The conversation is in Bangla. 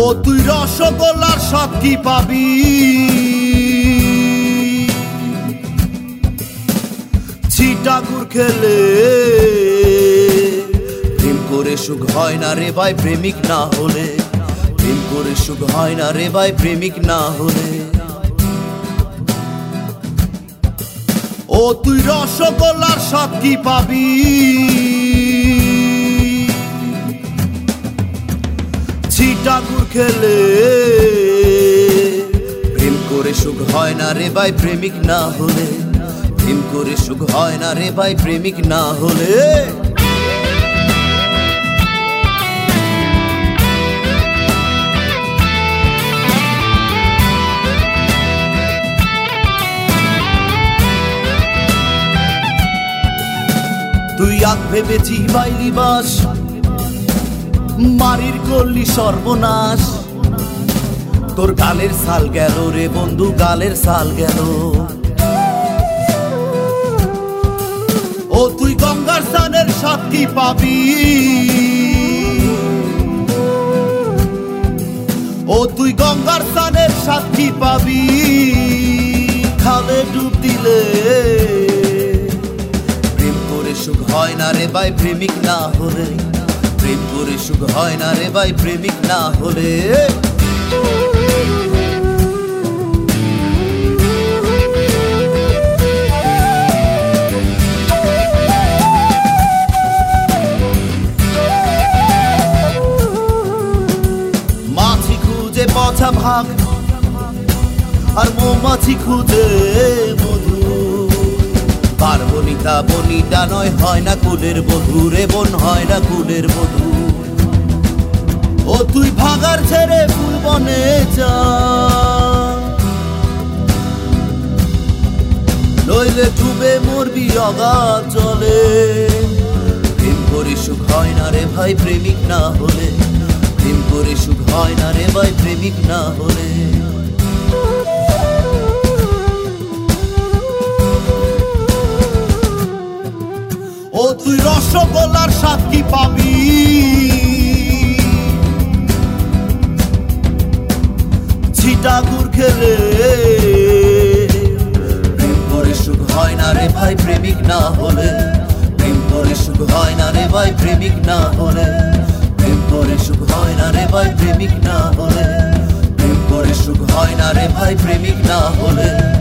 তুই রসগোল্লার স্বাদ কি পাবি? ছিটাগুড় খেলে প্রেম করে সুখ হয় না রে ভাই প্রেমিক না হলে। প্রেম করে সুখ হয় না রে ভাই প্রেমিক না হলে। তুই রসগোল্লার স্বাদ কি পাবি? ছিটাগুড় খেলে প্রেম করে সুখ হয় না রে ভাই প্রেমিক না হলে। প্রেম করে সুখ হয় না রে ভাই প্রেমিক না হলে। তুই আগ ভেবেছি বাইলি বাস, মারির করলি সর্বনাশ। তোর গালের সাল গেল রে বন্ধু, গালের সাল গেল। তুই গঙ্গার স্নানের স্বাদ কি পাবি? তুই গঙ্গার স্নানের স্বাদ কি পাবি? খালে ডুব দিলে প্রেম করে সুখ হয় না রে ভাই প্রেমিক না হলে। প্রেম করে সুখ হয় না রে ভাই প্রেমিক না হলে। মাছি খুঁজে পচা ভাগ আর মৌমাছি খুঁজে মধু। আর বনিতা বনিতা নয়, হয় না কুলের বধূ রে বোন, হয় না কুলের বধূ। তুই ভাগার ছেড়ে ফুল বনে যা, নইলে ডুবে মরবি অগাধ জলে। প্রেম করে সুখ হয় না রে ভাই প্রেমিক না হলে। প্রেম করে সুখ হয় না রে ভাই প্রেমিক না হলে। তুই রসগোল্লার স্বাদ কি পাবি? ছিটাগুড় খেলে প্রেম করে সুখ হয় না রে ভাই প্রেমিক না হলে। প্রেম করে সুখ হয় না রে ভাই প্রেমিক না হলে। প্রেম করে সুখ হয় না রে ভাই প্রেমিক না হলে। প্রেম করে সুখ হয় না রে ভাই প্রেমিক না হলে।